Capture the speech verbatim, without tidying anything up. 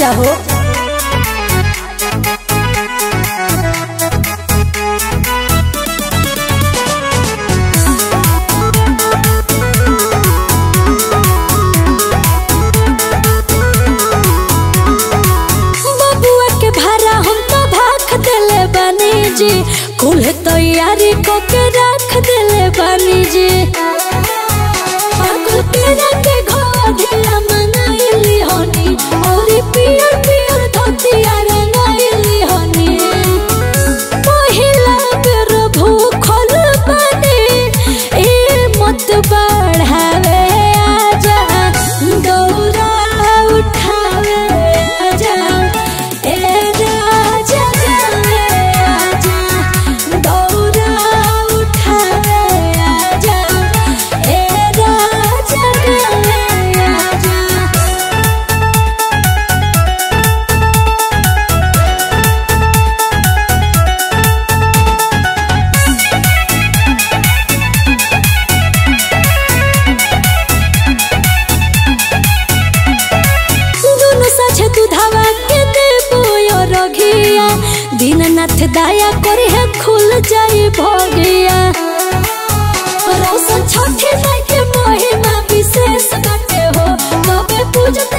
आजा हो। कुल तैयारी को के रख दिले बानी जी पागल तेरा के घोड़िया मंगाइली होनी और पियर पियर धोतिया रंगाइली होनी पहिला बेर भूखल बानी ए मत बढ़ावे आजा दौरा उठावे आजा ए राजा दीननाथ दया करे है खुल जाए भोगिया रोशन छठे माई के महिमा विशेष बाटे हो तबे पूजते